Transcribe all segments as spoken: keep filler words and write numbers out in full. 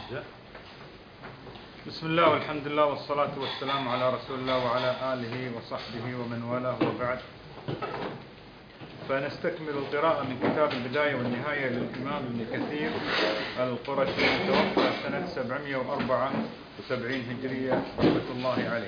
بسم الله والحمد لله والصلاة والسلام على رسول الله وعلى آله وصحبه ومن والاه وبعد، فنستكمل القراءة من كتاب البداية والنهاية للإمام ابن كثير القرشي المتوفى سنة سبعمائة وأربعة وسبعين هجرية رحمة الله عليه.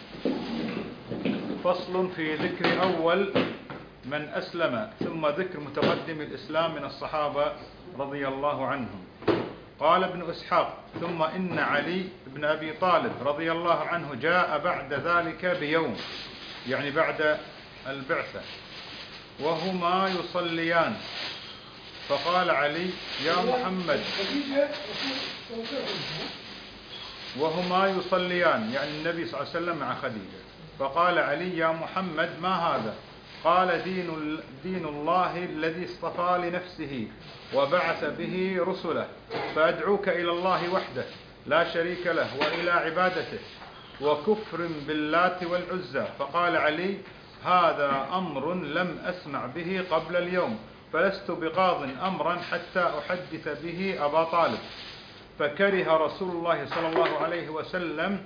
فصل في ذكر أول من أسلم، ثم ذكر متقدم الإسلام من الصحابة رضي الله عنهم. قال ابن إسحاق: ثم إن علي بن أبي طالب رضي الله عنه جاء بعد ذلك بيوم، يعني بعد البعثة، وهما يصليان، فقال علي: يا محمد، وهما يصليان يعني النبي صلى الله عليه وسلم مع خديجة، فقال علي: يا محمد، ما هذا؟ قال: دين, دين الله الذي اصطفى لنفسه وبعث به رسله، فأدعوك إلى الله وحده لا شريك له وإلى عبادته، وكفر باللات والعزى. فقال علي: هذا أمر لم أسمع به قبل اليوم، فلست بقاض أمرا حتى أحدث به أبا طالب. فكره رسول الله صلى الله عليه وسلم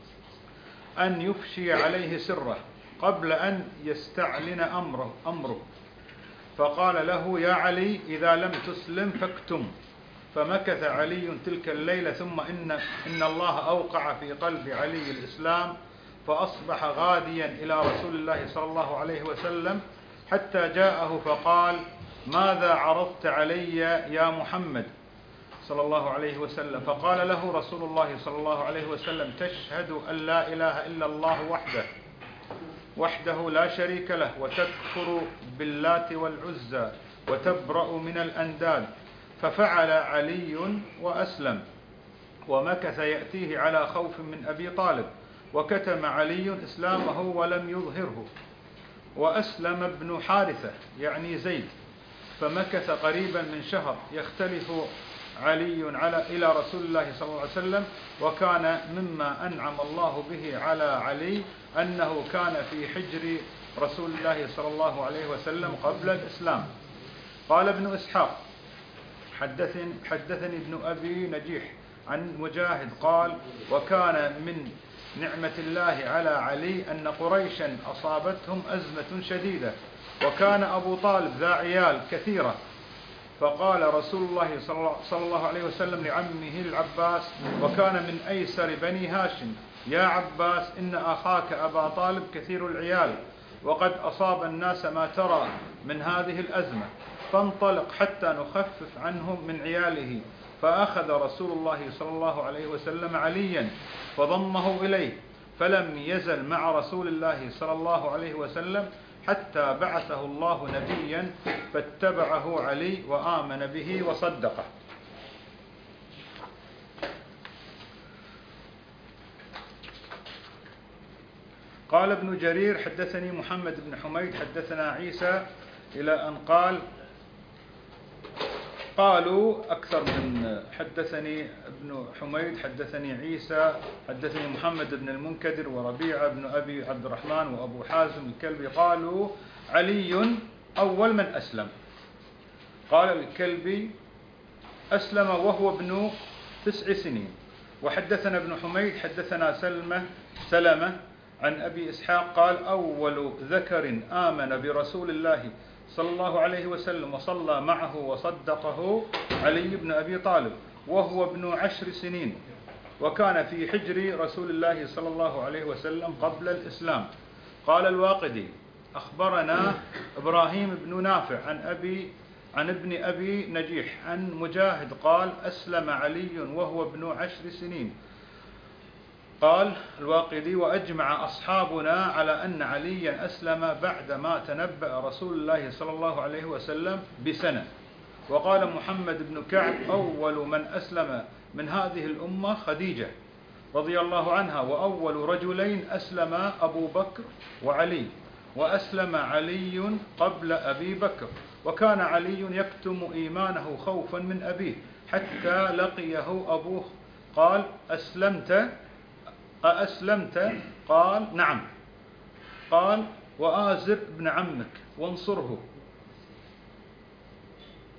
أن يفشي عليه سره قبل أن يستعلن أمره, أمره فقال له: يا علي، إذا لم تسلم فاكتم. فمكث علي تلك الليلة، ثم إن, إن الله أوقع في قلب علي الإسلام، فأصبح غاديا إلى رسول الله صلى الله عليه وسلم حتى جاءه فقال: ماذا عرضت علي يا محمد صلى الله عليه وسلم؟ فقال له رسول الله صلى الله عليه وسلم: تشهد أن لا إله إلا الله وحده وحده لا شريك له، وتكفر باللات والعزى، وتبرأ من الأنداد. ففعل علي وأسلم، ومكث يأتيه على خوف من أبي طالب، وكتم علي إسلامه ولم يظهره. وأسلم ابن حارثة يعني زيد، فمكث قريبا من شهر يختلف علي على إلى رسول الله صلى الله عليه وسلم. وكان مما أنعم الله به على علي أنه كان في حجر رسول الله صلى الله عليه وسلم قبل الإسلام. قال ابن إسحاق: حدثني, حدثني ابن أبي نجيح عن مجاهد قال: وكان من نعمة الله على علي أن قريشا أصابتهم أزمة شديدة، وكان أبو طالب ذا عيال كثيرة. فقال رسول الله صلى الله عليه وسلم لعمه العباس، وكان من أيسر بني هاشم: يا عباس، إن أخاك أبا طالب كثير العيال، وقد أصاب الناس ما ترى من هذه الأزمة، فانطلق حتى نخفف عنهم من عياله. فأخذ رسول الله صلى الله عليه وسلم عليا فضمه إليه، فلم يزل مع رسول الله صلى الله عليه وسلم حتى بعثه الله نبيا، فاتبعه علي وآمن به وصدقه. قال ابن جرير: حدثني محمد بن حميد حدثنا عيسى، إلى أن قال: قالوا أكثر من حدثني ابن حميد حدثني عيسى حدثني محمد بن المنكدر وربيعة بن أبي عبد الرحمن وأبو حازم الكلبي قالوا علي أول من أسلم. قال الكلبي: أسلم وهو ابن تسع سنين. وحدثنا ابن حميد حدثنا سلمة سلمة عن أبي إسحاق قال: أول ذكر آمن برسول الله صلى الله عليه وسلم وصلى معه وصدقه علي بن أبي طالب، وهو ابن عشر سنين، وكان في حجر رسول الله صلى الله عليه وسلم قبل الإسلام. قال الواقدي: أخبرنا إبراهيم بن نافع عن أبي عن ابن أبي نجيح عن مجاهد قال: أسلم علي وهو ابن عشر سنين. قال الواقدي: وأجمع أصحابنا على أن عليا أسلم بعدما تنبأ رسول الله صلى الله عليه وسلم بسنة. وقال محمد بن كعب: أول من أسلم من هذه الأمة خديجة رضي الله عنها، وأول رجلين أسلم أبو بكر وعلي، وأسلم علي قبل أبي بكر، وكان علي يكتم إيمانه خوفا من أبيه حتى لقيه أبوه. قال: أسلمت أأسلمت؟ قال: نعم. قال: وآزر ابن عمك وانصره.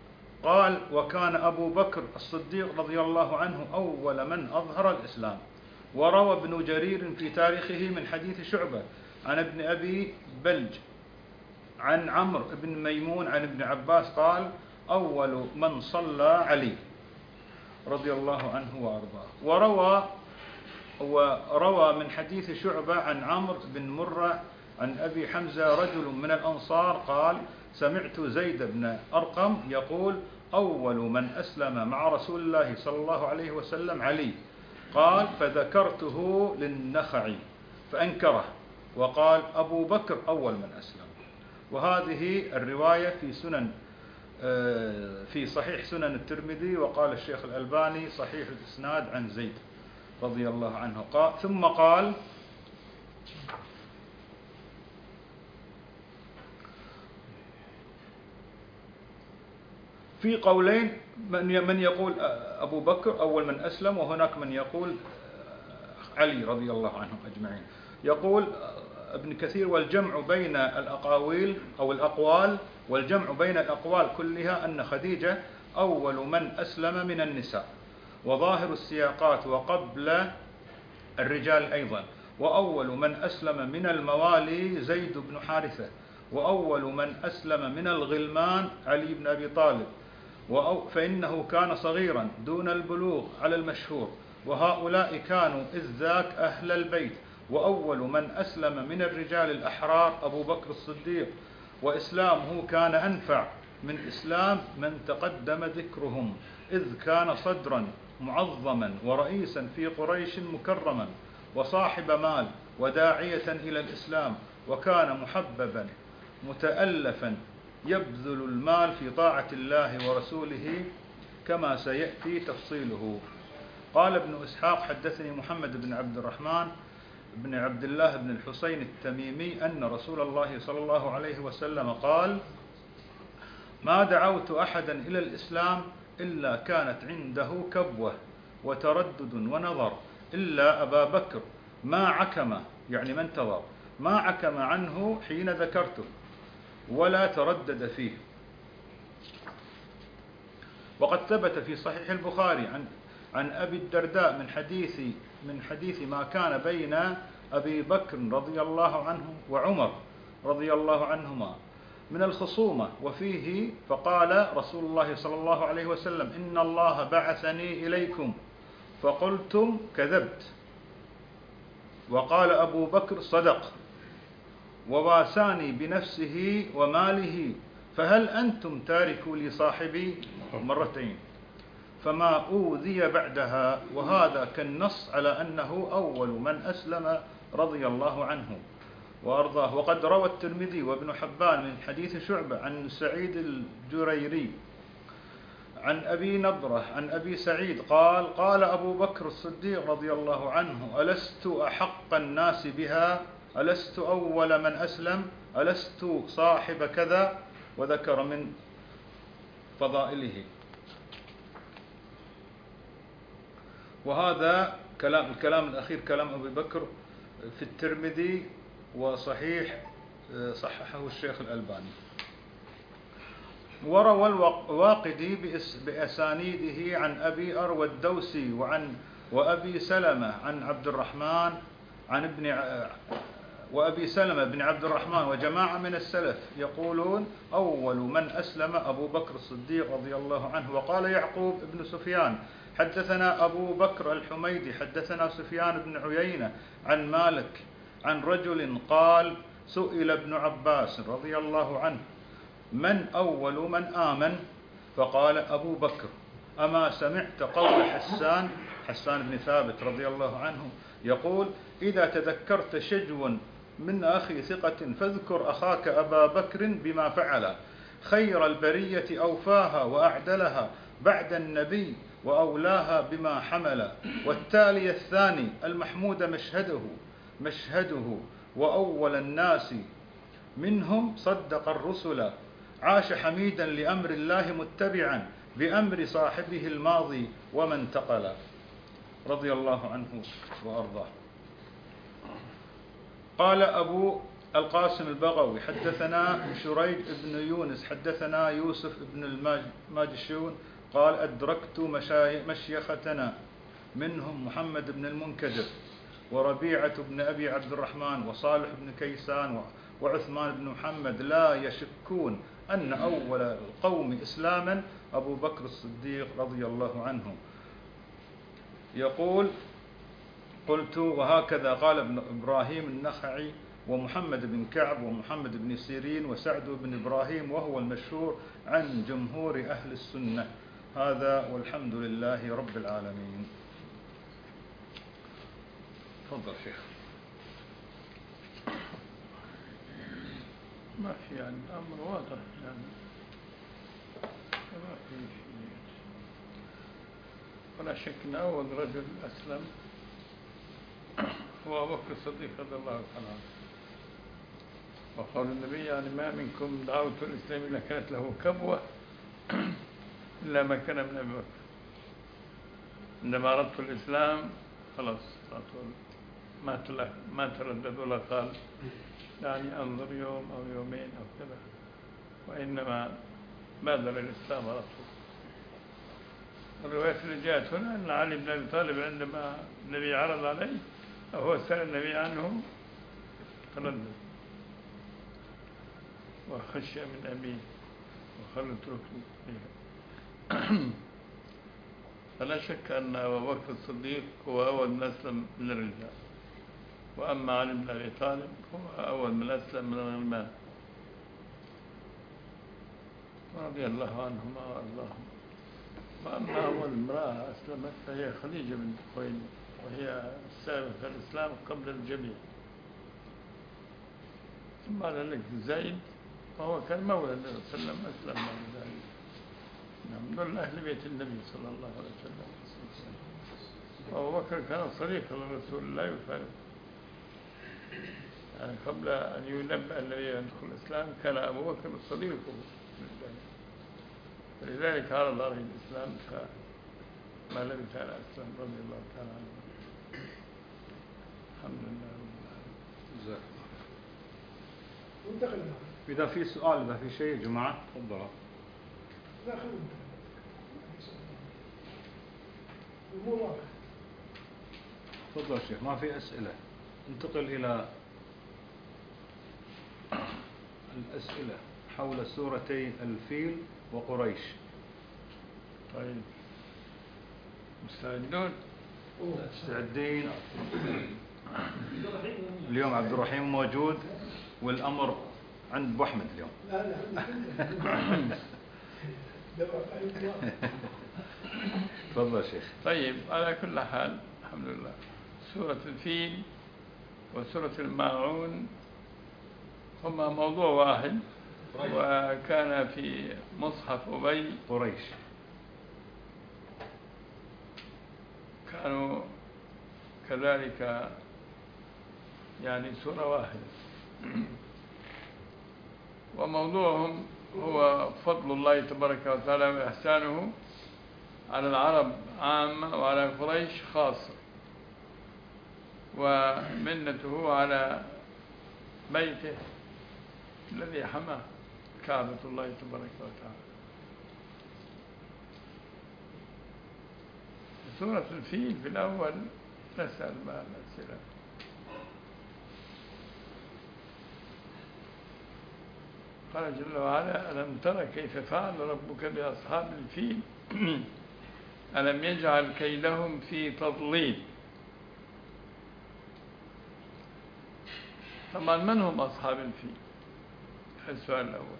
قال: وكان أبو بكر الصديق رضي الله عنه أول من أظهر الإسلام. وروى ابن جرير في تاريخه من حديث شعبة عن ابن أبي بلج عن عمرو بن ميمون عن ابن عباس قال: أول من صلى علي رضي الله عنه وأرضاه. وروى وروى من حديث شعبة عن عمرو بن مرة عن أبي حمزة رجل من الأنصار قال: سمعت زيد بن أرقم يقول: أول من أسلم مع رسول الله صلى الله عليه وسلم علي. قال: فذكرته للنخعي فأنكره وقال: أبو بكر أول من أسلم. وهذه الرواية في سنن في صحيح سنن الترمذي، وقال الشيخ الألباني صحيح الإسناد عن زيد رضي الله عنه. قال ثم قال: في قولين، من يقول أبو بكر أول من أسلم، وهناك من يقول علي رضي الله عنهم أجمعين. يقول ابن كثير: والجمع بين الأقاويل أو الأقوال والجمع بين الأقوال كلها أن خديجة أول من أسلم من النساء، وظاهر السياقات وقبل الرجال أيضا. وأول من أسلم من الموالي زيد بن حارثة، وأول من أسلم من الغلمان علي بن أبي طالب، فإنه كان صغيرا دون البلوغ على المشهور، وهؤلاء كانوا إذ ذاك أهل البيت. وأول من أسلم من الرجال الأحرار أبو بكر الصديق، وإسلامه كان أنفع من إسلام من تقدم ذكرهم، إذ كان صدرا معظما ورئيسا في قريش مكرما، وصاحب مال وداعية إلى الإسلام، وكان محببا متألفا يبذل المال في طاعة الله ورسوله كما سيأتي تفصيله. قال ابن إسحاق: حدثني محمد بن عبد الرحمن بن عبد الله بن الحسين التميمي أن رسول الله صلى الله عليه وسلم قال: ما دعوت أحدا إلى الإسلام إلا كانت عنده كبوة وتردد ونظر، إلا أبا بكر ما عكم، يعني ما انتظر، ما عكم عنه حين ذكرته ولا تردد فيه. وقد ثبت في صحيح البخاري عن عن أبي الدرداء من حديث من حديث ما كان بين أبي بكر رضي الله عنه وعمر رضي الله عنهما من الخصومة، وفيه: فقال رسول الله صلى الله عليه وسلم: إن الله بعثني إليكم فقلتم كذبت، وقال أبو بكر: صدق، وواساني بنفسه وماله، فهل أنتم تاركوا لي صاحبي؟ مرتين، فما أوذي بعدها. وهذا كالنص على أنه أول من أسلم رضي الله عنه وأرضاه. وقد روى الترمذي وابن حبان من حديث شعبة عن سعيد الجريري عن أبي نضرة عن أبي سعيد قال: قال أبو بكر الصديق رضي الله عنه: ألست أحق الناس بها؟ ألست أول من أسلم؟ ألست صاحب كذا؟ وذكر من فضائله. وهذا كلام الكلام الأخير كلام أبي بكر في الترمذي، وصحيح صححه الشيخ الألباني. وروى الواقدي بأسانيده عن أبي أروى الدوسي وعن وأبي سلمة عن عبد الرحمن عن ابن وأبي سلمة بن عبد الرحمن وجماعة من السلف يقولون: أول من أسلم أبو بكر الصديق رضي الله عنه. وقال يعقوب بن سفيان: حدثنا أبو بكر الحميدي حدثنا سفيان بن عيينة عن مالك عن رجل قال: سئل ابن عباس رضي الله عنه: من أول من آمن؟ فقال: أبو بكر. أما سمعت قول حسان حسان بن ثابت رضي الله عنه يقول: إذا تذكرت شجوا من أخي ثقة فاذكر أخاك أبا بكر بما فعل، خير البرية أوفاها وأعدلها بعد النبي وأولاها بما حمل، والتالي الثاني المحمود مشهده مشهده وأول الناس منهم صدق الرسل، عاش حميدا لأمر الله متبعا بأمر صاحبه الماضي ومن انتقل، رضي الله عنه وأرضاه. قال أبو القاسم البغوي حدثنا شريج بن يونس حدثنا يوسف بن الماجشون قال أدركت مشيختنا منهم محمد بن المنكدر وربيعة بن أبي عبد الرحمن وصالح بن كيسان وعثمان بن محمد لا يشكون أن أول القوم إسلاما أبو بكر الصديق رضي الله عنه. يقول قلت وهكذا قال ابن إبراهيم النخعي ومحمد بن كعب ومحمد بن سيرين وسعد بن إبراهيم وهو المشهور عن جمهور أهل السنة. هذا والحمد لله رب العالمين. تفضل شيخ. ما في يعني الأمر واضح يعني ما في شيء ولا شك أن أول رجل أسلم هو أبو بكر الصديق رضي الله تعالى عنه. وقال النبي يعني ما منكم دعوة الإسلام إلا كانت له كبوة إلا ما كان من أبي بكر. عندما أردت الإسلام خلاص ما ما تردد ولا قال يعني أنظر يوم أو يومين أو كذا، وإنما بادر الإسلام على طول. الرواية اللي جاءت هنا أن علي بن أبي طالب عندما النبي عرض عليه أو هو سأل النبي عنه تردد وخشي من أبيه وقال اتركني. فلا شك أن أبا بكر الصديق هو أول من أسلم من الرجال، وأما علي بن أبي طالب هو أول من أسلم من الغلمان رضي الله عنهما وأرضاهم. وأما أول امرأة أسلمت فهي خديجة بنت خويلد وهي السابقة الإسلام قبل الجميع. ثم بعد ذلك زيد وهو كان مولى النبي صلى الله عليه وسلم أسلم بعد ذلك. نعم دول أهل بيت النبي صلى الله عليه وسلم. وأبو بكر كان صديقا لرسول لا يفارق، يعني قبل أن ينبأ النبي أن يدخل الإسلام كان أبو بكر صديقه، فلذلك عرض عليه الإسلام فما لبث أن أسلم رضي الله تعالى عنه. الحمد لله رب العالمين. إذا في سؤال إذا في شيء يا جماعة تفضلوا. تفضل شيخ ما في أسئلة. انتقل إلى الأسئلة حول سورتي الفيل وقريش. طيب مستعدون؟ مستعدين. اليوم عبد الرحيم موجود والأمر عند أبو أحمد اليوم. لا لا تفضل شيخ. طيب على كل حال الحمد لله. سورة الفيل وسورة الماعون هما موضوع واحد، وكان في مصحف أبي قريش كانوا كذلك يعني سورة واحدة، وموضوعهم هو فضل الله تبارك وتعالى وإحسانه على العرب عامة وعلى قريش خاصة، ومنته على بيته الذي حماه كعبة الله تبارك وتعالى. سورة الفيل في الأول نسأل بها الأسئلة. قال جل وعلا ألم تر كيف فعل ربك بأصحاب الفيل ألم يجعل كيدهم في تضليل. طبعا من هم أصحاب الفيل؟ السؤال الأول.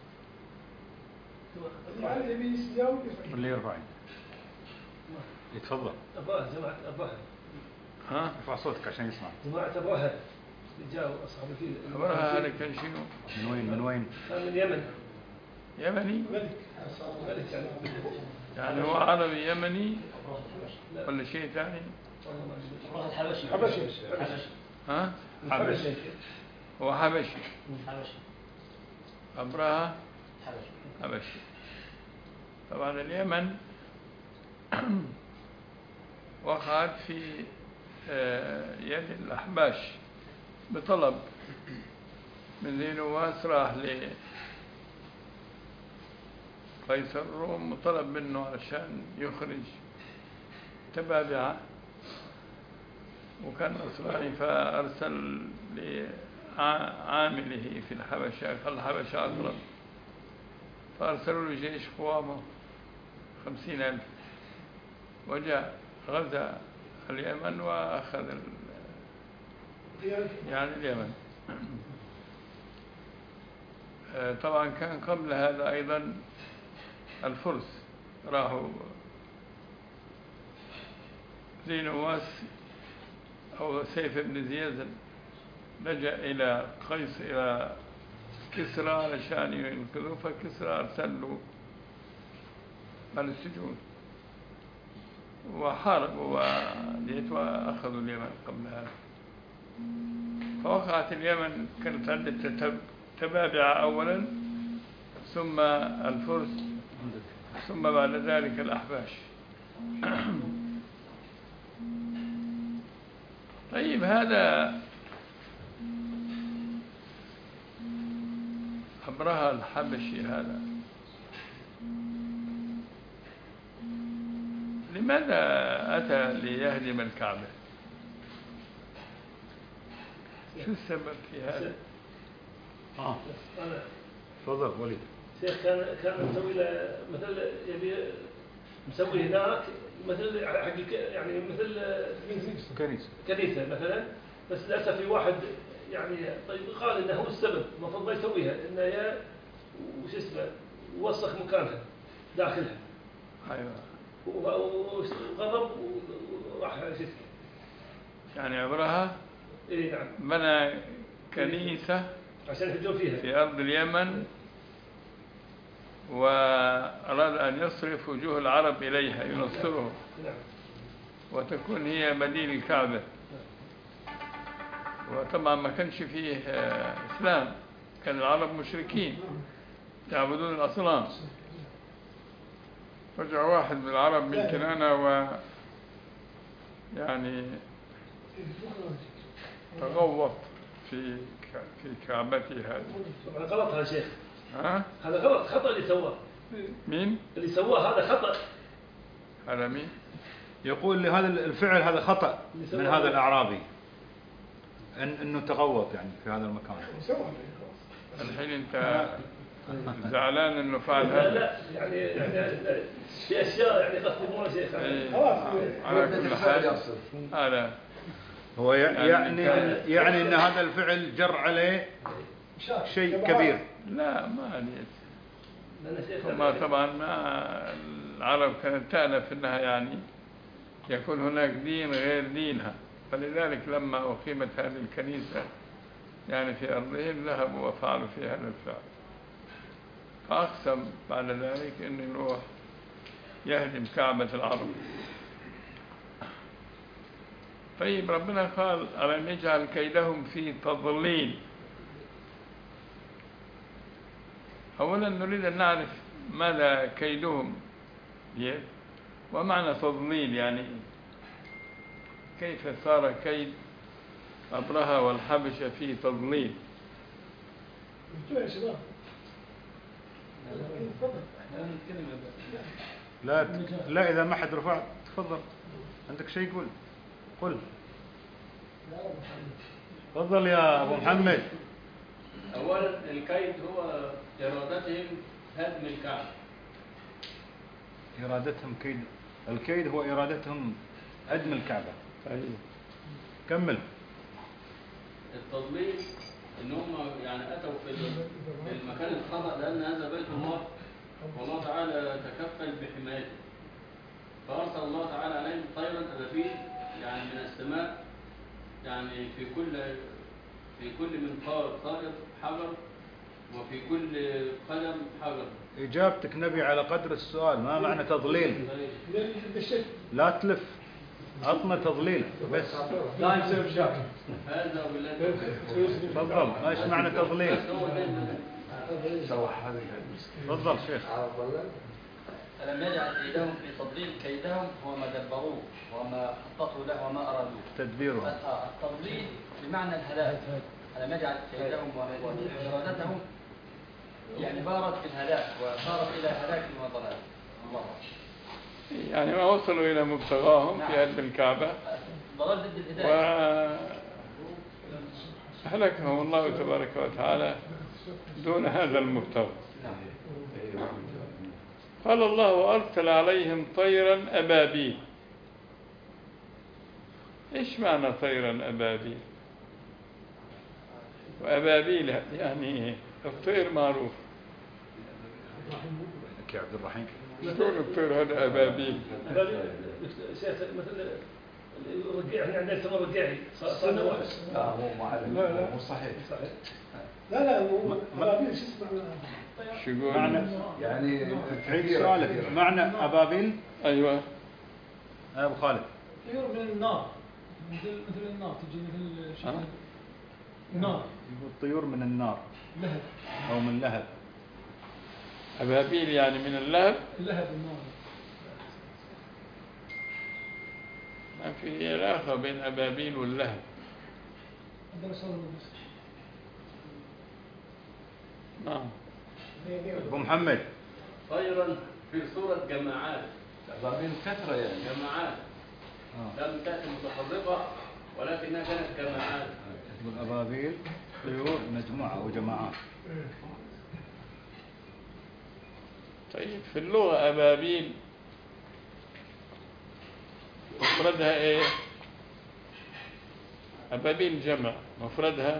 اللي يرفع يتفضل. أبوها جماعة أبوها. ها؟ ارفع صوتك عشان يسمع. جماعة أبوها جاءوا أصحاب الفيل. أبوها هذا كان شنو؟ من وين من وين؟ كان من اليمن. يمني؟ ملك. ملك يعني. يعني هو عربي يمني ولا شيء ثاني؟ حبشي. حبشي. ها؟ حبشي. هو حبشي. حبشي. أبرهة حبشي. حبشي. طبعا اليمن وقعت في يد الأحباش بطلب من ذي نواس راح لقيصر الروم وطلب منه علشان يخرج تبابعة، وكان نصراني، فأرسل لعامله في الحبشة، قال الحبشة أقرب، فأرسلوا له جيش قوامه خمسين ألف، وجاء غزا اليمن وأخذ يعني اليمن. طبعا كان قبل هذا أيضا الفرس راحوا ذي نواس أو سيف بن زياد لجأ إلى قيس إلى كسرى علشان ينقذوه، فكسرى أرسل له على السجون وحاربوا وأخذوا اليمن قبل هذا. فوقعت اليمن كانت عدة تبابع أولا، ثم الفرس، ثم بعد ذلك الأحباش. طيب هذا أبرهة الحبشي هذا لماذا أتى ليهدم الكعبة؟ شو السبب في هذا؟ آه تفضل وليد. شيخ كان كان مسوي له مثل يبي مسوي هناك مثل حق يعني مثل كنيسة كنيسة مثلا، بس للأسف في واحد يعني طيب قال إنه هو السبب، المفروض ما يسويها، إنه يا وش اسمه ووسخ مكانها داخلها. أيوة. وغضب وراح شو اسمه. يعني أبرهة إيه نعم. بنى كنيسة عشان يهجون فيها في أرض اليمن، وأراد أن يصرف وجوه العرب إليها ينصرهم، نعم. وتكون هي بديل الكعبة. وطبعا ما كانش فيه إسلام، كان العرب مشركين يعبدون الأصنام. رجع واحد من العرب من كنانة و يعني تغوط في في كعبته هذه. هذا غلط هذا شيخ. ها؟ هذا غلط، خطأ اللي سواه. مين؟ اللي سواه هذا خطأ. هذا مين؟ يقول لي هذا الفعل هذا خطأ من هذا الأعرابي، إن إنه تغوط يعني في هذا المكان. الحين أنت زعلان إنه فعل لا هذا؟ لا يعني يعني في أشياء يعني قصدي مو شيخ. على كل حال هذا هو يعني يعني إن هذا الفعل جر عليه شيء كبير. لا ما عليك. ثم طبعا ما العرب كانت تألف أنها يعني يكون هناك دين غير دينها، فلذلك لما أقيمت هذه الكنيسة يعني في أرضهم ذهبوا وفعلوا في هذا الفعل، فأقسم بعد ذلك أنه يروح يهدم كعبة العرب. طيب ربنا قال ألم يجعل كيدهم في تضليل. أولا نريد أن نعرف ماذا كيدهم ومعنى تضليل، يعني كيف صار كيد أبرهة والحبشة في تضليل. لا لا إذا ما حد رفع تفضل، عندك شيء قول قل. تفضل يا أبو محمد. أولا الكيد هو إرادتهم هدم الكعبة. إرادتهم كيد، الكيد هو إرادتهم هدم الكعبة. طيب كمل. التضليل إن هم يعني أتوا في المكان الخطأ، لأن هذا بيت الله والله تعالى تكفل بحمايته، فأرسل الله تعالى عليهم طيرا أبابيل يعني من السماء، يعني في كل في كل منقار طائر حجر، وفي كل قدم حجر. إجابتك نبي على قدر السؤال، ما معنى تضليل؟ لا تلف، عطنا تضليل بس. لا يصير مشاكل. هذا بالله. تفضل، ايش معنى تضليل؟ تفضل شيخ. ألم يجعل كيدهم في تضليل. كيدهم هو ما دبروه وما خططوا له وما أرادوه. تدبيره. التضليل بمعنى الهلاك. ألم يجعل كيدهم وإرادتهم يعني بارت في الهلاك وصارت إلى هلاك وضلال. الله يعني ما وصلوا إلى مبتغاهم في هدم الكعبة ضلال ضد الهداية. وأهلكهم الله تبارك وتعالى دون هذا المبتغى. قال الله وأرسل عليهم طيرا أبابيل. إيش معنى طيرا أبابيل؟ وأبابيل يعني الطير معروف. يا عبد الرحيم شلون الطير هذا أبابيل؟ مثل رجعني عندنا يسمى رجعي صار واحد. لا مو معلم. لا لا مو صحيح. لا لا هو أبابيل شو اسمه؟ شو يقول؟ معنى يعني عيد سؤالك. معنى أبابيل. أيوة أبو خالد. طيور من النار مثل مثل النار تجي مثل شيء نار. يقول طيور من النار. لهب. أو من لهب. أبابيل يعني من اللهب. اللهب النار. ما في علاقة بين أبابيل واللهب. عندنا صار المدرسة. نعم. أبو محمد. طيرا في صورة جماعات. أبابيل كثرة يعني. جماعات لم تأتي متفرقة ولكنها كانت جماعات. تقول أبابيل طيور مجموعة وجماعات. طيب في اللغة أبابيل مفردها إيه؟ أبابيل جمع مفردها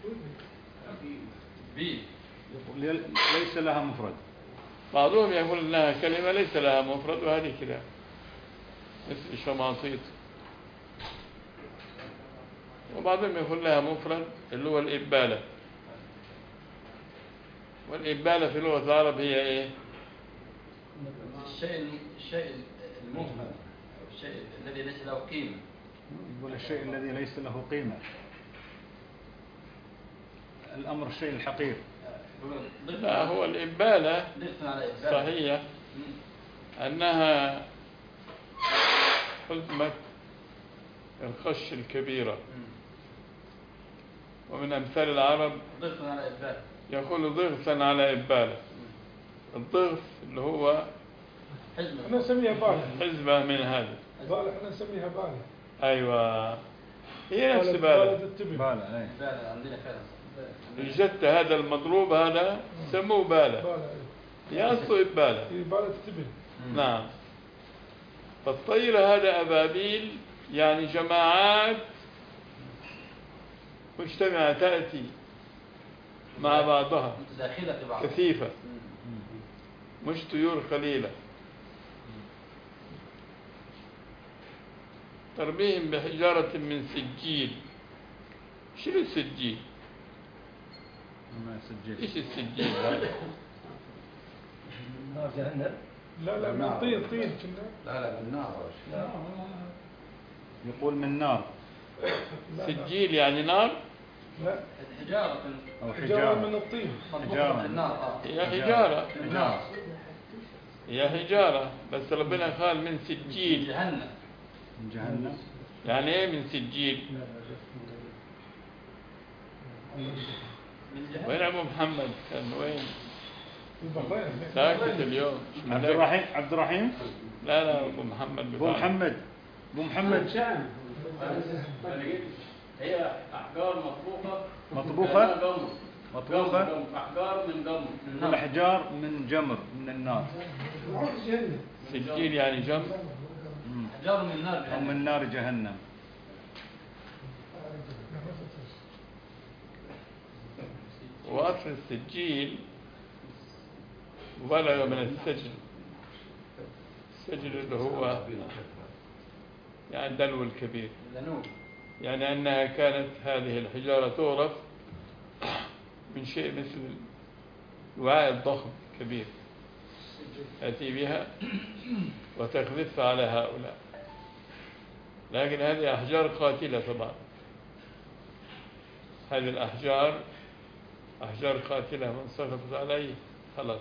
بي. ليس لها مفرد. بعضهم يقول إنها كلمة ليس لها مفرد وهذه كده مثل شماطيط. وبعضهم يقول لها مفرد اللي هو الإبالة. والإبالة في لغة العرب هي إيه؟ الشيء الشيء المهمل الشيء الذي ليس له قيمة. يقول الشيء الذي ليس له قيمة. الأمر الشيء الحقير. لا هو الإبالة صحيح أنها حزمة الخش الكبيرة. ومن أمثال العرب يقول ضغثا على إبالة. الضغث اللي هو احنا نسميها بالة. حزمة من هذا. بالة احنا نسميها بالة. أيوة هي نفس بالة. بالة أي. بالة عندنا فعلا. الجت هذا المضروب هذا سموه بالة. بالة. هي أصله إبالة. هي بالة التبن. نعم. فالطير هذا أبابيل يعني جماعات مجتمعة تأتي مع بعضها متداخلة في بعض. كثيفة مش طيور قليلة. ترميهم بحجارة من سجيل. شنو السجيل؟ ما سجل. ايش السجيل هذا؟ نار جهنم. لا لا من طين طين لا لا من نار. يقول من نار. سجيل يعني نار. لا حجارة أو حجارة من حجارة. الطين. مطبوخة في النار. هي حجارة. النار. هي حجارة بس ربنا قال من سجيل. جهنم. من جهنم. يعني ايه من سجيل؟ من جهنم. وين ابو محمد كان وين؟ في البحرين. ساكت اليوم. عبد الرحيم. عبد الرحيم. لا لا ابو محمد. أبو محمد. أبو محمد. هي أحجار مطبوخة. مطبوخة. كأنها جمر. مطبوخة. جمر، جمر. أحجار من جمر. الأحجار من جمر من النار. سجيل يعني جمر. حجار من النار. أو من نار جهنم. وأصل السجيل مبالغة من السجل. السجل اللي هو يعني الدلو الكبير. يعني أنها كانت هذه الحجارة تغرف من شيء مثل الوعاء الضخم كبير تأتي بها وتخذفها على هؤلاء. لكن هذه أحجار قاتلة طبعا. هذه الأحجار أحجار قاتلة من سقطت عليه خلاص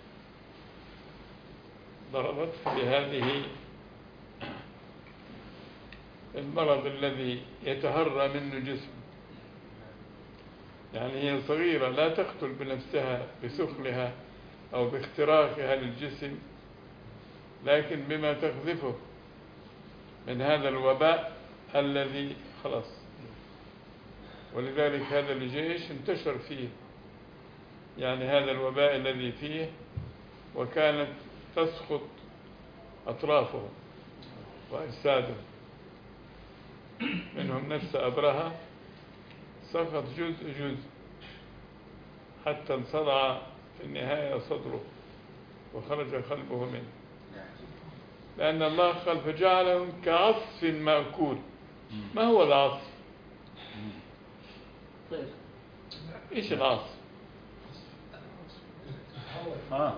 ضربت بهذه المرض الذي يتهرى منه جسم. يعني هي صغيرة لا تقتل بنفسها بثقلها أو باختراقها للجسم، لكن بما تقذفه من هذا الوباء الذي خلاص. ولذلك هذا الجيش انتشر فيه يعني هذا الوباء الذي فيه، وكانت تسقط أطرافه وأجساده، منهم نفس أبرهة سقط جزء جزء حتى انصدع في النهاية صدره وخرج قلبه منه، لأن الله قال فجعلهم كعصف مأكول. ما هو العصف؟ إيش العصف؟ اه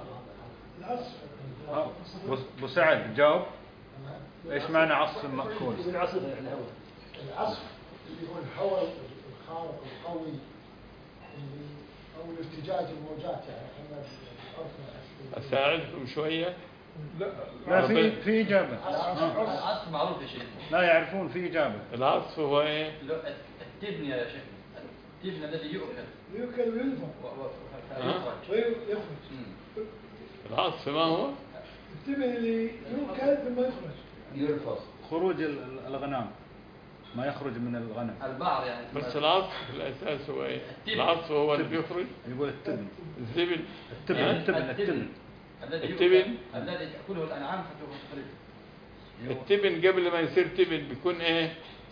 ابو سعد جاوب. ايش معنى عصف مأكول؟ من عصفه يعني هو العصف اللي هو الهواء الخارق القوي اللي او الارتجاج الموجات، يعني احنا عرفنا أساعدكم شوية. لا لا في في اجابه. العصف معروف يا شيخ. لا يعرفون في اجابه. العصف هو إيه؟ التبن يا شيخ، التبن الذي يؤكل يؤكل وينفع ويخرج. العصف ما هو؟ التبن اللي يؤكل ثم يخرج، يرفض خروج ال- الأغنام، ما يخرج من الغنم. البعض يعني. بس العصف في الأساس هو إيه؟ العصف هو اللي بيخرج يقول التبن. الزبل. التبن ها؟ التبن التبن الذي التبن؟ يؤكل الذي تأكله الأنعام فتخرجه. التبن قبل ما يصير تبن بيكون إيه؟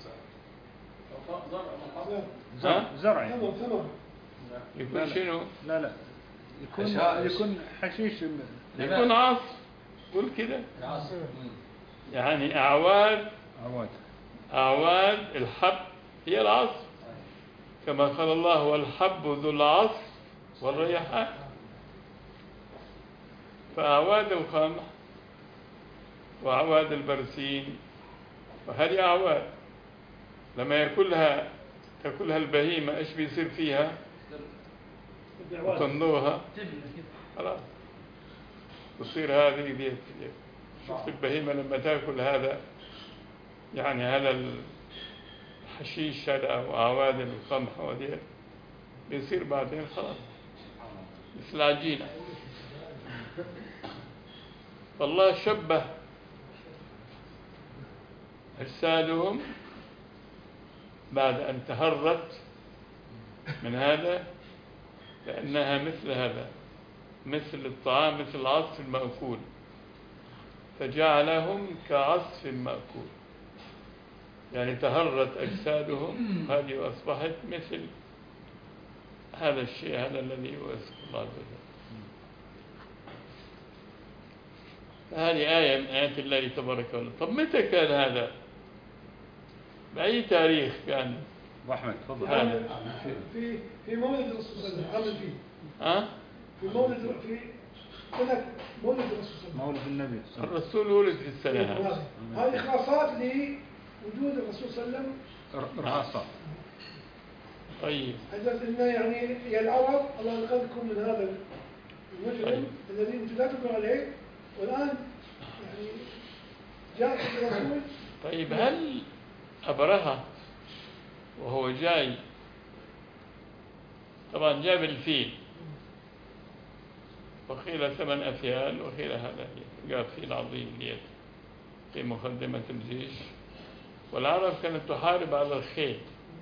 زرع زرع ثمر ثمر يكون شنو؟ لا لا يكون حشائش. يكون حشيش. يكون عصف. قول كده. العصف. يعني أعواد عواد. أعواد الحب هي العصف، كما قال الله والحب ذو العصف والريحان. فأعواد القمح وأعواد البرسيم وهذه أعواد لما يأكلها تأكلها البهيمة إيش بيصير فيها؟ تنضوها خلاص تصير هذه دي. شوف البهيمة لما تأكل هذا يعني هذا الحشيش هذا أو أعواد القمح ودي بيصير بعدين خلاص مثل العجينة. فالله شبه أجسادهم بعد أن تهرت من هذا لأنها مثل هذا، مثل الطعام، مثل العصف المأكول، فجعلهم كعصف مأكول، يعني تهرت أجسادهم هذه وأصبحت مثل هذا الشيء هذا الذي يوصف الله عز وجل. هذه آية من آيات الله تبارك وتعالى. طب متى كان هذا؟ بأي تاريخ كان؟ أبو أحمد تفضل. هذا في في مولد الرسول صلى الله عليه وسلم. ها؟ في مولد في سنة مولد الرسول صلى الله عليه مولد النبي صلى الله عليه الرسول ولد في السنة وسلم. هذه. هذه خاصات لوجود الرسول صلى الله عليه وسلم. وسلم. رخاصة. طيب أجل إنه يعني يا العرب الله ينقذكم من هذا المجرم طيب. الذي أنتم لا تقدرون عليه، والآن يعني جاء الرسول. طيب هل أبرهة وهو جاي طبعا جاب الفيل وقيل ثمن أفيال وقيل هذا جاب فيل عظيم ليت في مقدمة الجيش، والعرب كانت تحارب على الخيل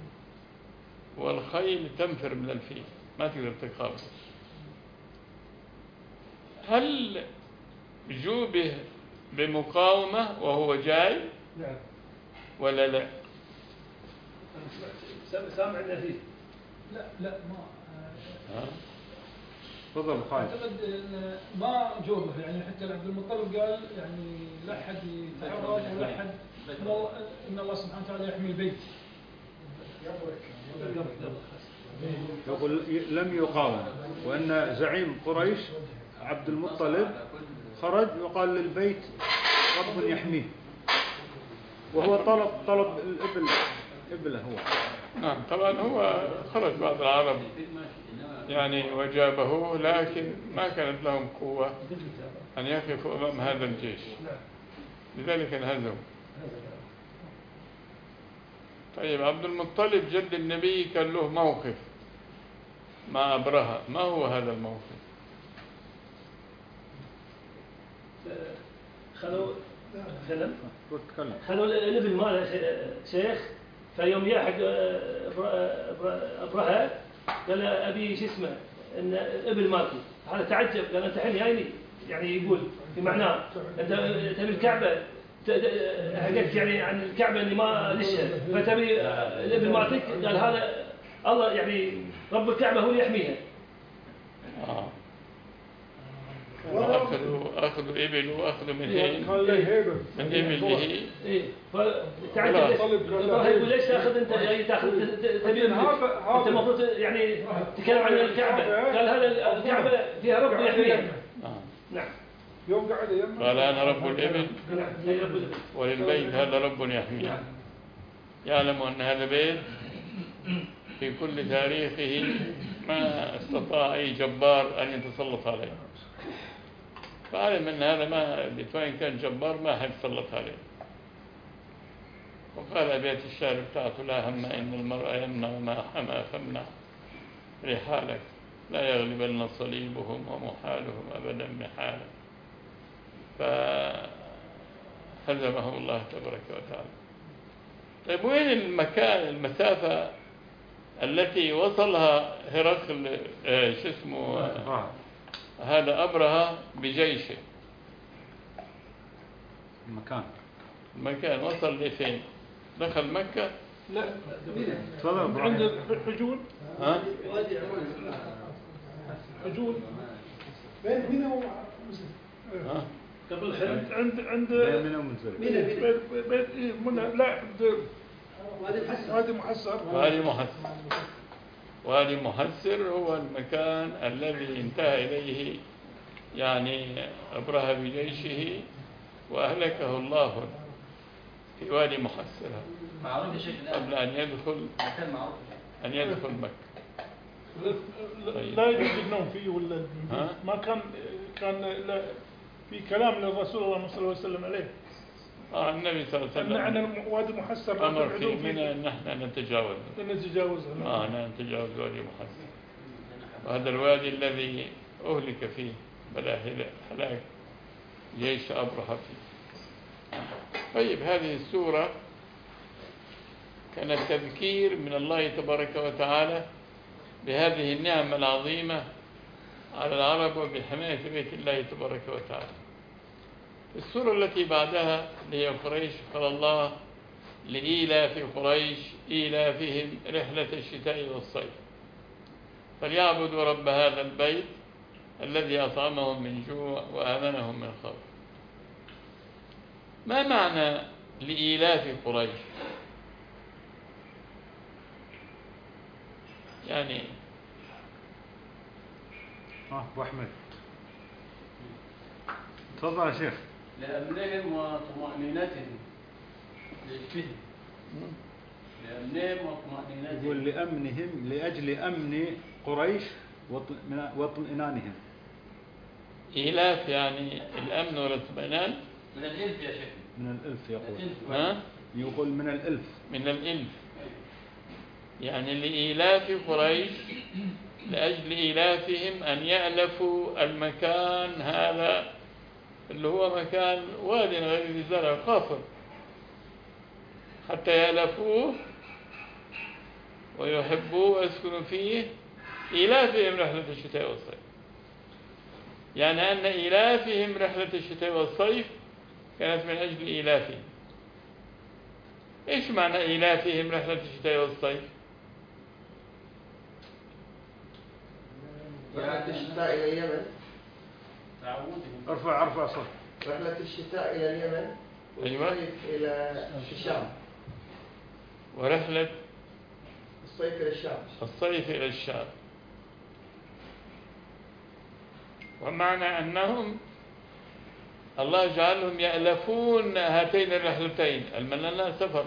والخيل تنفر من الفيل ما تقدر تقاوم. هل جو به بمقاومة وهو جاي نعم ولا لا؟ سامع النفيس. لا لا ما ها؟ تفضل خالد. اعتقد ان ما جوبه، يعني حتى عبد المطلب قال يعني لا احد يتعرض ولا احد ان الله- ان الله سبحانه وتعالى يحمي البيت. يقول لم يقاوم، وأن زعيم قريش عبد المطلب خرج وقال للبيت رب يحميه، وهو طلب طلب الإبل إبله هو. نعم طبعا هو خرج بعض العرب يعني وجابه، لكن ما كانت لهم قوة أن يقفوا أمام هذا الجيش، لذلك انهزموا. طيب عبد المطلب جد النبي كان له موقف مع أبرهة، ما هو هذا الموقف؟ خلوا خلوا تكلم. خلوا الابن ماله شيخ، فيوم ياحد أبرهة قال له أبي شو اسمه إن الابن مالكي، هذا تعجب قال أنت الحين جايني، يعني يقول في معناه أنت تبي الكعبة، حكيت يعني عن الكعبة اللي ما لشها، فتبي الابن مالتك، قال هذا الله يعني رب الكعبة هو اللي يحميها. آه. أخذوا أخذوا إبل وأخذوا من هين قال له هيبة من إبل اللي هي إيه فتعجب إبراهيم يقول ليش تأخذ أنت جاي تأخذ تبي أنت المفروض يعني تتكلم عن الكعبة، قال هذا الكعبة فيها رب يحميها. آه. نعم. يوم قعد يم قال أنا رب الإبل نعم هي رب الإبل. وللبيت هذا رب يحميه. يعلم أن هذا بيت في كل تاريخه ما استطاع أي جبار أن يتسلط عليه، فعلم أن هذا ما وإن كان جبار ما حد سلط عليه. وقال أبيات الشعر بتاعته لا هم إن المرء يمنع ما حمى فامنع رحالك لا يغلبن صليبهم ومحالهم أبدا محالا، فهزمه الله تبارك وتعالى. طيب وين المكان المسافة التي وصلها هرقل آه شو اسمه آه هذا أبرهة بجيشه؟ المكان المكان وصل لفين؟ دخل مكة؟ لا تفضل عند الحجون، ها؟ حجون بين هنا و ها؟ قبل الحلم عند عند بين منى ومنزل. بين بين إيه منى لا عند وادي محسر. وادي محسر. وادي محسر هو المكان الذي انتهى إليه يعني أبرهة بجيشه وأهلكه الله في وادي محسر معروف يا شيخ قبل أن يدخل مكان معروف أن يدخل مكة. لا يجوز النوم فيه ولا ها؟ ما كان كان لا في كلام للرسول الله صلى الله عليه وسلم عليه. آه النبي صلى الله عليه أن عن وسلم وادي محسر أمر في منى أن نحن نتجاوز نتجاوزها. آه نتجاوز وادي محسر، وهذا الوادي الذي أهلك فيه بلا هلاك جيش أبرهة فيه. طيب هذه السورة كانت تذكير من الله تبارك وتعالى بهذه النعمة العظيمة على العرب وبحماية بيت الله تبارك وتعالى. السورة التي بعدها هي قريش، قال الله لإيلاف قريش إيلافهم رحلة الشتاء والصيف فليعبدوا رب هذا البيت الذي أطعمهم من جوع وآمنهم من خوف. ما معنى لإيلاف قريش؟ يعني اه ابو احمد تفضل يا شيخ. لأمنهم وطمأنينتهم للفهم لأمنهم وطمأنينتهم. يقول لأمنهم لأجل أمن قريش واطمئنان- واطمئنانهم. إيلاف يعني الأمن والاطمئنان من الإلف يا شيخ. من الألف يقول. الإلف. ها؟ يقول من الألف. من الإلف يعني لإيلاف قريش لأجل إيلافهم أن يألفوا المكان هذا اللي هو مكان واد غير ذي زرع قافر حتى يألفوه ويحبوه ويسكنوا فيه. إيلافهم رحلة الشتاء والصيف يعني أن إيلافهم رحلة الشتاء والصيف كانت من أجل إيلافهم. إيش معنى إيلافهم رحلة الشتاء والصيف؟ رحلة الشتاء إلى اليمن. تعودهم. ارفع ارفع صوت. رحلة الشتاء إلى اليمن أيوة. والصيف إلى الشام. ورحلة الصيف إلى الشام. الصيف إلى الشام. ومعنى أنهم الله جعلهم يألفون هاتين الرحلتين. المنانا سفر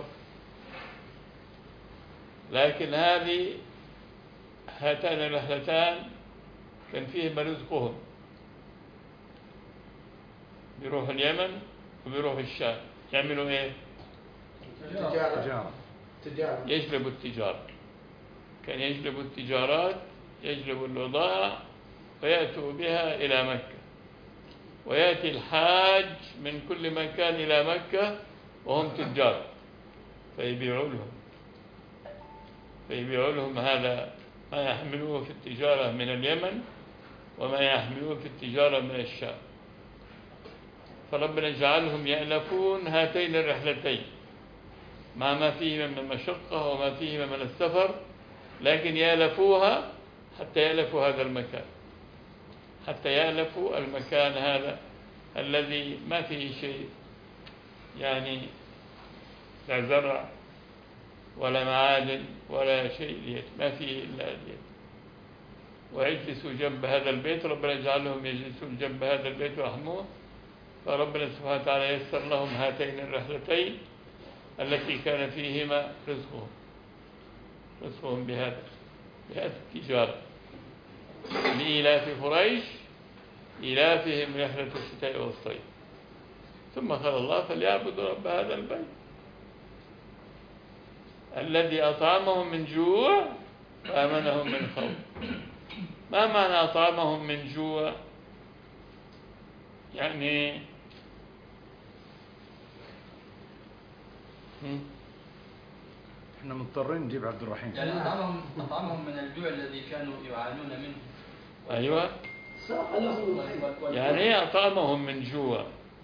لكن هذه هاتان الرحلتان كان فيهما رزقهم، بيروحوا اليمن وبيروحوا الشام يعملوا ايه؟ تجارة. تجارة. تجارة. يجلبوا التجارة. كان يجلبوا التجارات يجلب البضائع ويأتوا بها إلى مكة، ويأتي الحاج من كل مكان إلى مكة وهم تجار، فيبيعوا لهم فيبيعوا لهم هذا ما يحملوه في التجارة من اليمن وما يحملوه في التجارة من الشام. فربنا يجعلهم يألفون هاتين الرحلتين مع ما فيهما من المشقة وما فيهما من السفر، لكن يألفوها حتى يألفوا هذا المكان، حتى يألفوا المكان هذا الذي ما فيه شيء، يعني لا زرع ولا معادن ولا شيء ديت، ما فيه إلا ديت. ويجلسوا جنب هذا البيت، ربنا يجعلهم يجلسون جنب هذا البيت ويحموه. فربنا سبحانه وتعالى يسر لهم هاتين الرحلتين التي كان فيهما رزقهم رزقهم بهذا بهذه التجارة. لإيلاف قريش إيلافهم رحلة الشتاء والصيف. ثم قال الله فليعبدوا رب هذا البيت الذي أطعمهم من جوع وآمنهم من خوف. ما معنى أطعمهم من جوع؟ يعني احنا مضطرين نجيب عبد الرحيم. يعني أطعمهم أطعمهم من الجوع الذي كانوا يعانون منه. أيوة، ساق لهم الخير. يعني إيه أطعمهم من جوع؟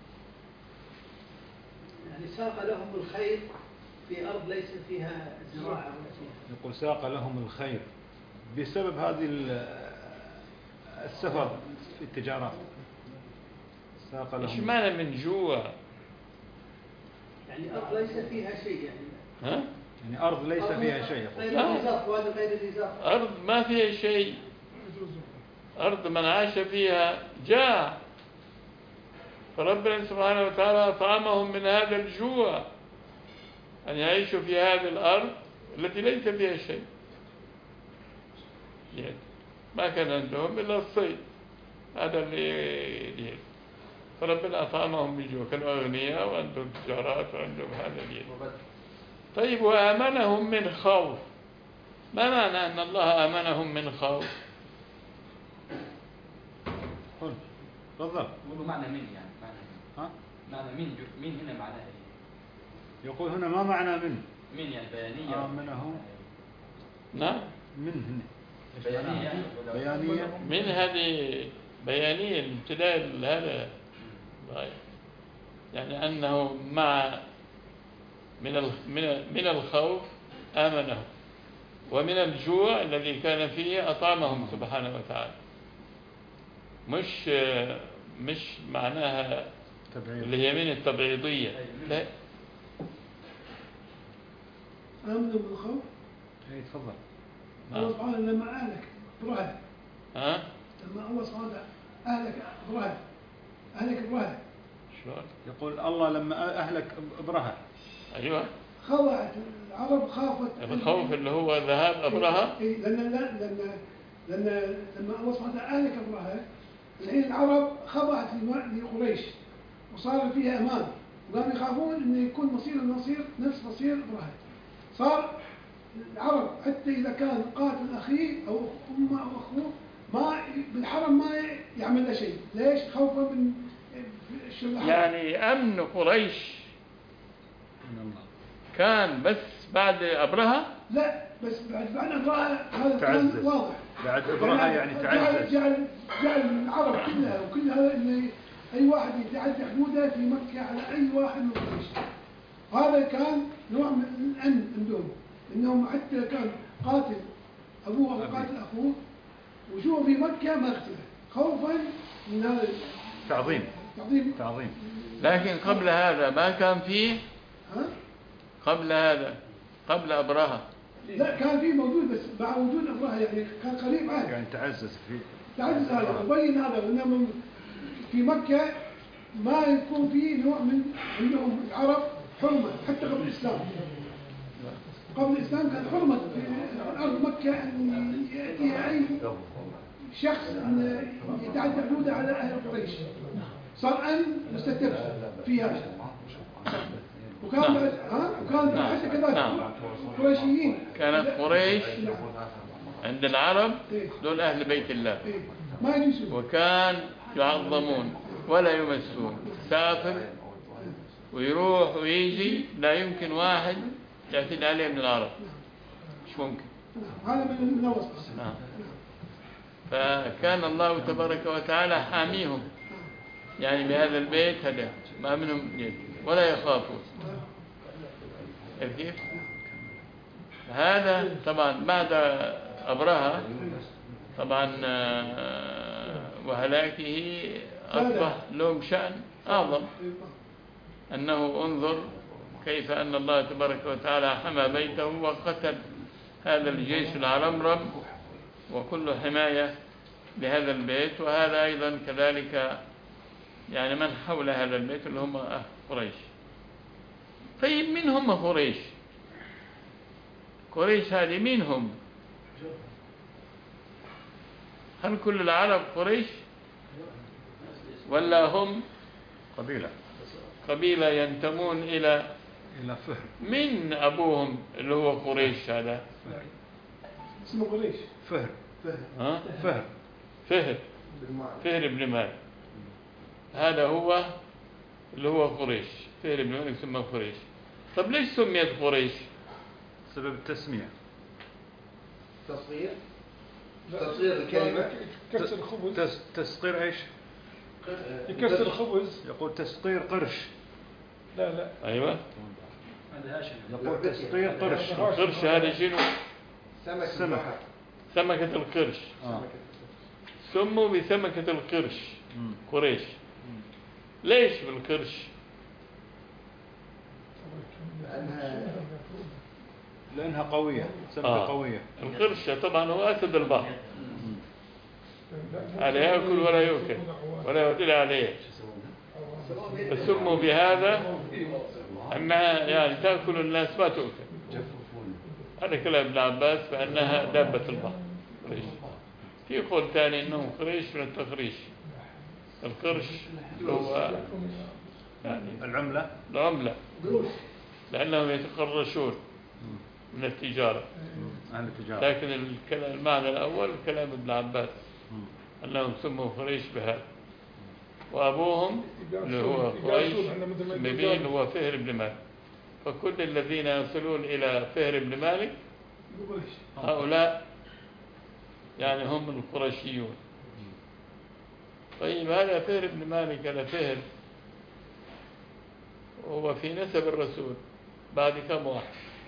يعني ساق لهم الخير في أرض ليس فيها زراعة ولا فيها. يقول ساق لهم الخير بسبب هذه السفر في التجارات. ساق إيش لهم. معنى من جوع؟ يعني أرض ليس فيها شيء يعني. ها؟ يعني أرض ليس فيها شيء. غير الرزاق وهذا غير الرزاق. أرض ما فيها شيء، أرض من عاش فيها جاع، فربنا سبحانه وتعالى أطعمهم من هذا الجوع أن يعيشوا في هذه الأرض التي ليس فيها شيء، يعني ما كان عندهم إلا الصيد، هذا اللي فربنا أطعمهم من جوع. كانوا أغنياء وعندهم تجارات وعندهم هذا الدين. طيب وآمنهم من خوف، ما معنى أن الله آمنهم من خوف؟ قل تفضل. يقولوا معنى من يعني معنى من. ها؟ معنى من جو من هنا معناها إيه؟ يقول هنا ما معنى من؟ من يعني بيانية. آمنهم. نعم. من هنا. بيانية. بيانية. من هذه بيانية الابتداء هذا يعني أنه مع من من الخوف آمنهم، ومن الجوع الذي كان فيه أطعمهم سبحانه وتعالى. مش مش معناها تبعيض. اللي هي من التبعيضية، لا. آمنوا بالخوف. اي تفضل. الله سبحانه لما أهلك إبراهيم. ها؟ لما الله سبحانه وتعالى أهلك إبراهيم أهلك إبراهيم. شلون؟ يقول الله لما أهلك إبرهة. أيوة. خوعت العرب خافت. الخوف اللي هو ذهاب أبرهة. إيه لأن لأن لأن لما الله سبحانه وتعالى أهلك إبراهيم الحين العرب خضعت لقريش وصار فيها أمان، وقاموا يخافون إنه يكون مصير المصير نفس مصير إبراهيم. صار العرب حتى إذا كان قاتل أخيه أو أمه أو أخوه ما بالحرم ما يعمل له شيء. ليش؟ خوفا من الشبهات. يعني أمن قريش كان بس بعد أبرهة؟ لا بس بعد بعد أبرهة هذا تعزز. كان واضح. بعد أبرهة يعني تعزز. جعل جعل العرب كلها وكلها اللي أي واحد يتعدى حدوده في مكة على أي واحد من قريش. هذا كان نوع من الأمن عندهم، إنهم حتى كان قاتل أبوه أو قاتل أخوه وشوه في مكة ما اختلف خوفا من هذا تعظيم. تعظيم. تعظيم. لكن قبل هذا ما كان فيه. ها؟ قبل هذا قبل أبرهة. لا كان فيه موجود بس مع وجود أبرهة يعني كان قريب عهد. يعني تعزز فيه. تعزز هذا وبين هذا وإنما في مكة ما يكون فيه نوع من عندهم العرب حرمة حتى قبل الإسلام. قبل الإسلام كان حرمة في أرض مكة أن يأتي أي شخص أن يتعدى حدوده على أهل قريش. صار أمن مستتب فيها. وكان بعد ها وكان حتى كذلك قريشيين. كانت قريش عند العرب إيه. دول أهل بيت الله، إيه. ما يجوز. وكان يعظمون ولا يمسون. سافر ويروح ويجي لا يمكن واحد يعتدي عليه من العرب، مش ممكن. هذا من من الوصف. نعم. فكان الله تبارك وتعالى حاميهم يعني بهذا البيت، هذا ما منهم جد ولا يخافون. كيف؟ هذا طبعا بعد أبرهة طبعا وهلاكه أصبح لهم شأن أعظم، أنه انظر كيف أن الله تبارك وتعالى حمى بيته وقتل هذا الجيش العرمرم وكل حماية لهذا البيت. وهذا أيضا كذلك يعني من حول هذا البيت اللي هم أهل قريش. طيب مين هم قريش؟ قريش هذه مين هم؟ هل كل العرب قريش ولا هم قبيلة قبيلة ينتمون إلى إلى فهر؟ من أبوهم اللي هو قريش هذا؟ اسمه قريش. فهر. ها؟ فهر. فهر. فهر بن مالك، هذا هو اللي هو قريش. فهر بن مالك سمى قريش. طب ليش سميت قريش؟ سبب التسمية. تصغير تصغير الكلمة. كسر الخبز. تس... تسقير إيش؟ يكسر الخبز. يقول تسقير قرش. لا لا. أيوة. يقول تسقير قرش. القرش هذا شنو؟ سمك. سمك. سمكة القرش. آه. سموا بسمكة القرش مم. قريش. ليش بالقرش؟ لأنها لأنها قوية، سمكة آه. قوية. القرش طبعا هو أسد البحر، هذا يأكل ولا يؤكل ولا يعتدي عليه، فسموا بهذا أنها يعني تأكل الناس ما تؤكل. هذا كلام ابن عباس بأنها دابة البحر قريش. في قول ثاني أنهم قريش من التقريش. القرش هو يعني العملة. العملة، لأنهم يتقرشون من التجارة. أهل التجارة. لكن الكلام المعنى الأول كلام ابن عباس أنهم سموا قريش بهذا. وأبوهم اللي هو قريش مبين هو فهر بن مالك. فكل الذين يصلون إلى فهر بن مالك هؤلاء يعني هم القرشيون. طيب هذا فهر بن مالك، هذا فهر هو في نسب الرسول بعد كم واحد؟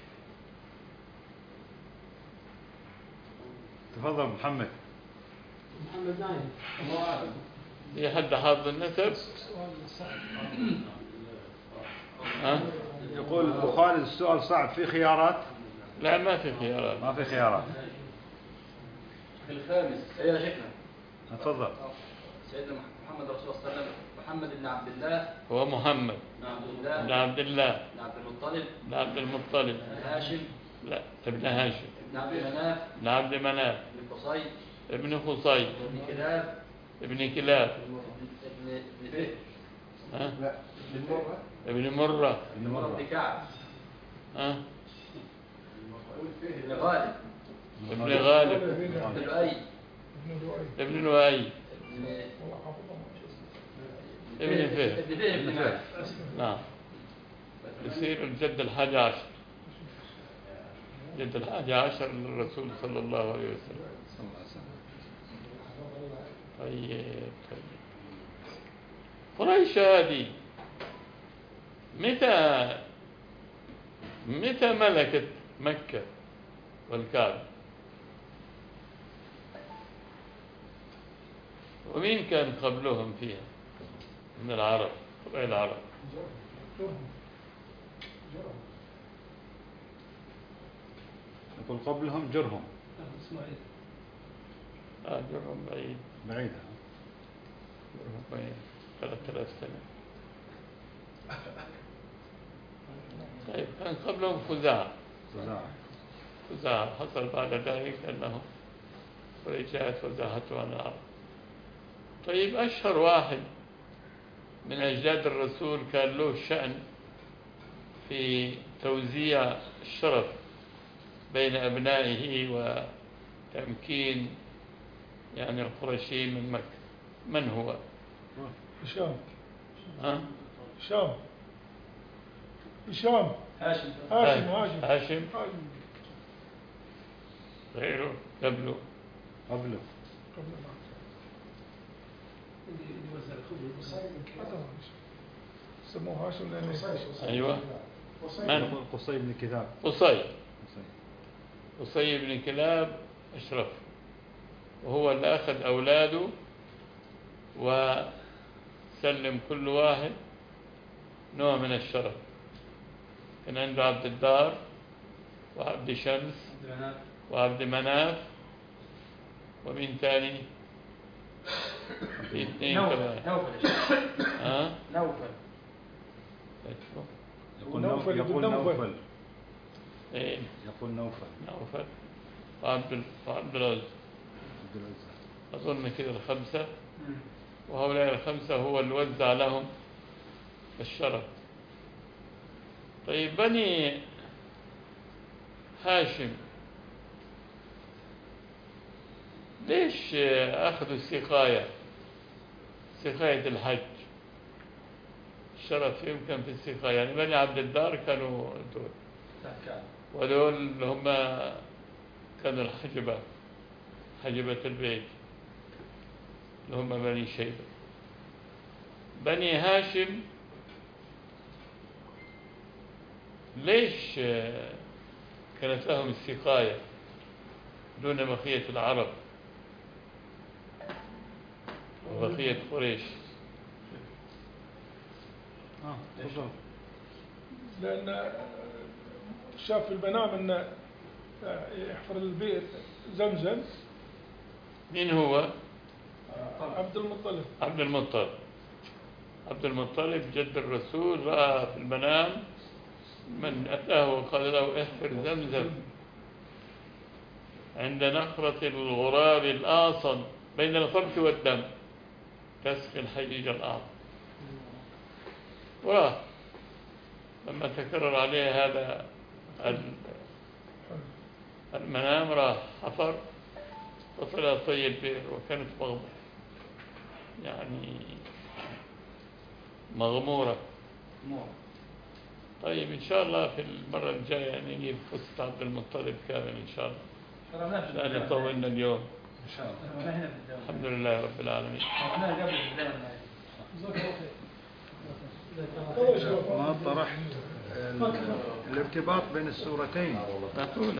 تفضل محمد. محمد نايم. في حد حافظ النسب؟ ها؟ يقول أبو خالد السؤال صعب، في خيارات؟ لا ما في خيارات. ما في خيارات. الخامس. ايوه يا شيخنا. تفضل. سيدنا محمد رسول الله صلى الله عليه وسلم. محمد بن عبد الله. هو محمد بن عبد الله. بن عبد الله بن عبد المطلب. بن عبد المطلب. بن هاشم. لا ابن هاشم. بن عبد مناف. بن عبد مناف. بن قصي. ابن قصي. بن كلاب. ابن كلاب. ابن ابن فهر. ها؟ لا بالمرة. ابن مرة. ابن مرة بن كعب. ها؟ ابن غالب. ابن غالب. ابن لؤي. ابن لؤي. ابن ابن فهر. ابن فهر بن مالك. نعم. يصير الجد الحادي عشر، جد الحادي عشر للرسول صلى الله عليه وسلم. طيب طيب. قريش هذه متى متى ملكت مكة والكعبة؟ ومين كان قبلهم فيها من العرب؟ قبائل العرب. يقول قبلهم جرهم. إسماعيل. آه جرهم بعيد. بعيدة. جرهم بعيد ثلاثة آلاف سنة. طيب كان قبلهم خزاعة. خزاعة. خزاعة حصل بعد ذلك أنهم رجعت وزاحتوا عن العرب. طيب أشهر واحد من أجداد الرسول كان له شأن في توزيع الشرف بين أبنائه تمكين يعني القرشي من مكة. من هو؟ هشام ها؟ هشام هشام هاشم هاشم هاشم هاشم هاشم. غيره قبله. قبله قبل ما اللي وزع الخبز. سموه هاشم لأنه أيوة. من؟ يقول قصي بن كذاب. قصي. قصي. قصي بن كلاب أشرف، وهو اللي أخذ أولاده وسلم كل واحد نوع من الشرف. كان عنده عبد الدار وعبد شمس وعبد مناف ومين تاني؟ في اثنين كمان. نوفل ها؟ نوفل يقول نوفل نوفل. يقول بن نوفل. نوفل. ايه يقول نوفل. نوفل وعبد وعبد العزى. عبد العزة. أظن كده الخمسة، وهؤلاء الخمسة هو اللي وزع لهم الشرف. طيب بني هاشم ليش أخذوا السقاية سقاية الحج؟ الشرف يمكن في السقاية. يعني بني عبد الدار كانوا دول، ودول اللي هم كانوا الحجبة، حجبة البيت اللي هم بني شيبة. بني هاشم ليش كانت لهم السقاية دون بقية العرب وبقية قريش؟ آه تفضل. لأن شاف في المنام أنه يحفر البئر زمزم. مين هو؟ عبد المطلب. عبد المطلب. عبد المطلب جد الرسول رأى في المنام من أتاه وقال له احفر زمزم عند نخرة الغراب الآصل بين الخبث والدم تسقي الحجيج الأعظم. وراه لما تكرر عليه هذا المنام راح حفر وطلع طي البئر، وكانت مغمورة يعني مغمورة. طيب إن شاء الله في المرة الجاية نجيب قصة عبد المطلب كامل إن شاء الله، لأن طولنا اليوم. الحمد لله رب العالمين. ما طرحت الارتباط بين السورتين.